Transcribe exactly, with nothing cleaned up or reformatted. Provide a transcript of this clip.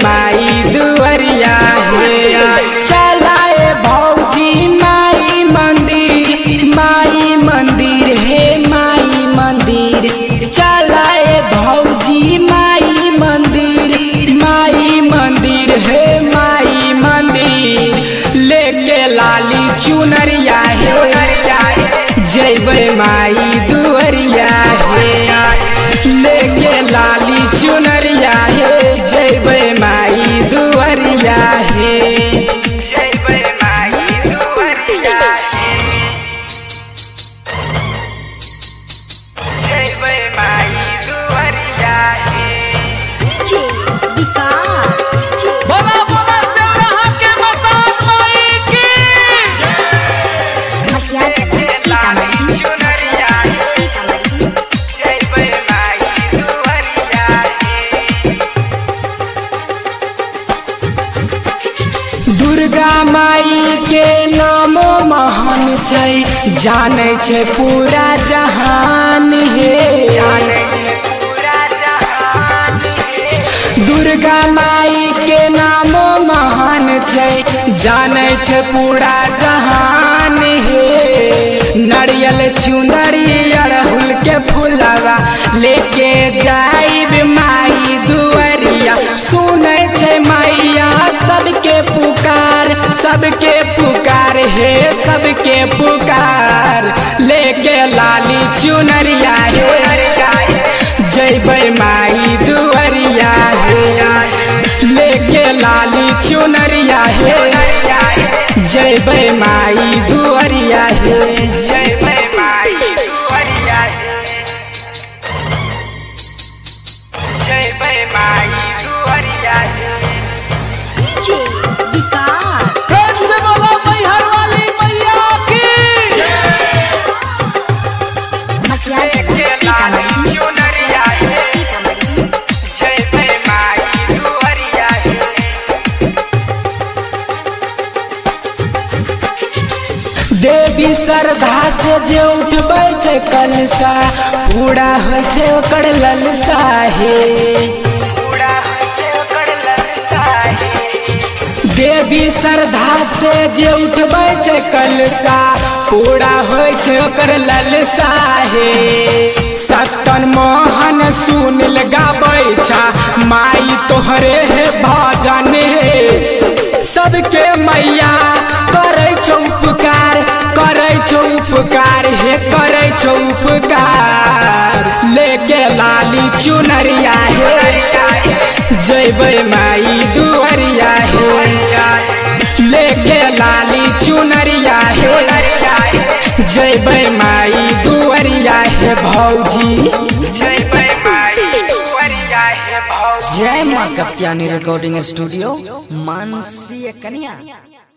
माई दुवरिया हे चलाए भौजी माई मंदिर माई मंदिर हे माई मंदिर चलाए भौजी माई मंदिर माई मंदिर हे माई मंदिर लेके लाली चुनरिया हे जैबे माई दुवरिया हे लेके लाली चुनरिया हे जैबे माई दुवरिया हे जैबे माई दुवरिया हे जैबे माई दुवरिया हे डीजे विकास बोला बोला देवराहा के मसान माई की मटिया लाली चुनरिया हे जैबे माई दुवरिया हे दुर्गा माई के नामो महान छै जाने छै पूरा जहान हे दुर्गा माई के नामो महान छै जाने छै पूरा जहान हे नारियल चुनरी अड़हुल के फुलवा लेके जाइब माई दुवरिया सुने छै मैया सबके पुकार सबके पुकार हे सबके पुकार लेके लाली चुनरिया हे जैबे माई दुवरिया हे लेके लाली चुनरिया हे जैबे माई दुवरिया हे जैबे माई दुवरिया हे जैबे माई दुवरिया हे डीजे विकास प्रेम से बोला मैहर वाली मैया की मटिया लाली चुनरिया हे जैबे माई दुवरिया हे देवी श्रद्धा से जे उठबै छै कलसा पूरा होइ छै ओकर ललसा हे देवी श्रद्धा से जे उठबै छै कलसा पूरा होइ छै ओकर ललसा हे सतन मोहन सुनिल गाबै छा माई तोहरे हे भजन हे सबके मैया करै छौ उपकार करै छौ उपकार हे करै छौ उपकार लेके लाली चुनरिया हे जैबे माई दुवरिया हे लेके लाली चुनरिया हे जैबे माई दुवरिया हे भौजी जैबे माई दुवरिया हे भौजी जय माँ कप्तानी रिकॉर्डिंग स्टूडियो मानसी कन्या।